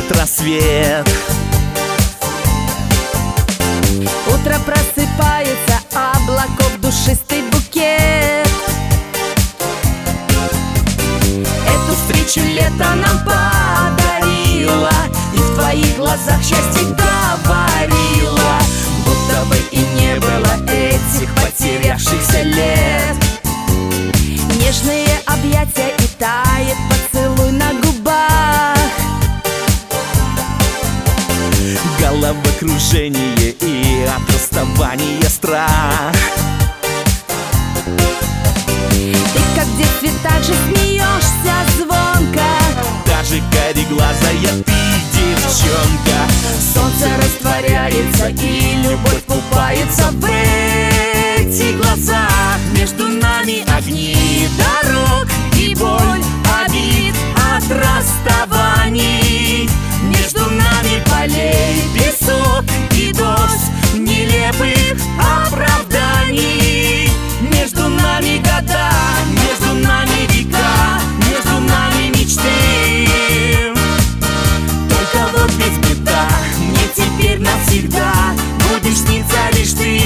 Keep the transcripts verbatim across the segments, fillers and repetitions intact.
будет рассвет. Утро просыпается, облаков душистый букет. Эту встречу лето нам подарило, и в твоих глазах счастье говорило, будто бы и не было этих потерявшихся лет. Нежные объятия и тает поцелуй на губах. Головокружение и от расставания страх. Ты как в детстве так же смеешься звонко, Даже кареглазая ты, девчонка. солнце растворяется и любовь купается в этих глазах. Между нами огни дорог и боль обид от расставаний. Между нами полей Песок и дождь нелепых оправданий. между нами года, Между нами века, между нами мечты. Только вот ведь беда, мне теперь навсегда будешь сниться лишь ты.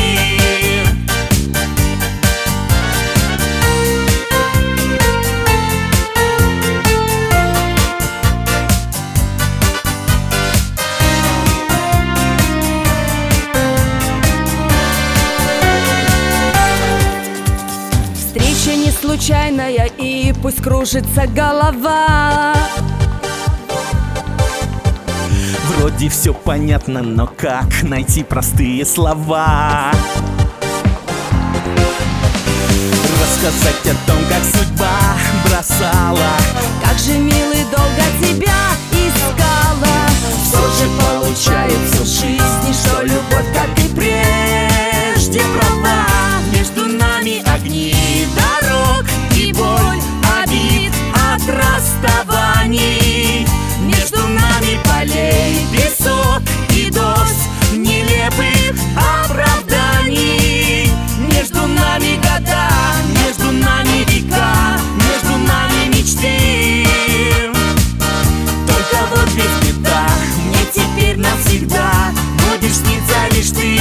встреча не случайная, и пусть кружится голова. Вроде все понятно, но как найти простые слова? Рассказать о том, как судьба бросала, Как же, милый, долго тебя искала. все же получается в жизни, что любовь, как и прежде, права. Между нами огни дорог и боль обид от расставаний. Между нами полей песок и дождь нелепых оправданий. Между нами года, между нами века, между нами мечты. Только вот ведь беда, мне теперь навсегда будешь сниться лишь ты.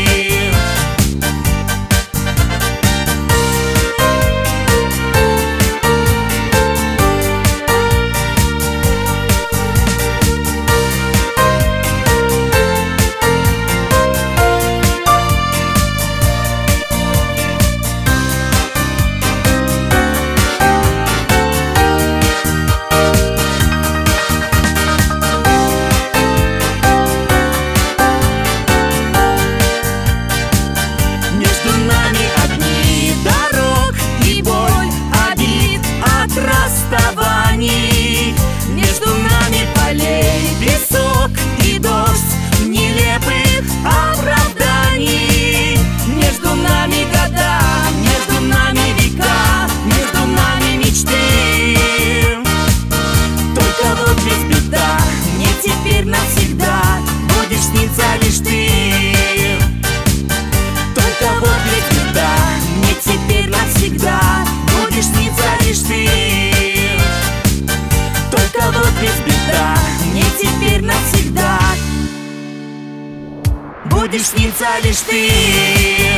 Между нами огни дорог и боль обид от расставаний. Между нами полей песок и дождь нелепых оправданий. Между нами года, между нами века, между нами мечты. Только вот ведь беда, мне теперь навсегда будешь сниться лишь ты. Только вот ведь беда, мне теперь навсегда будешь сниться лишь ты. Только вот ведь беда, мне теперь навсегда будешь сниться лишь ты.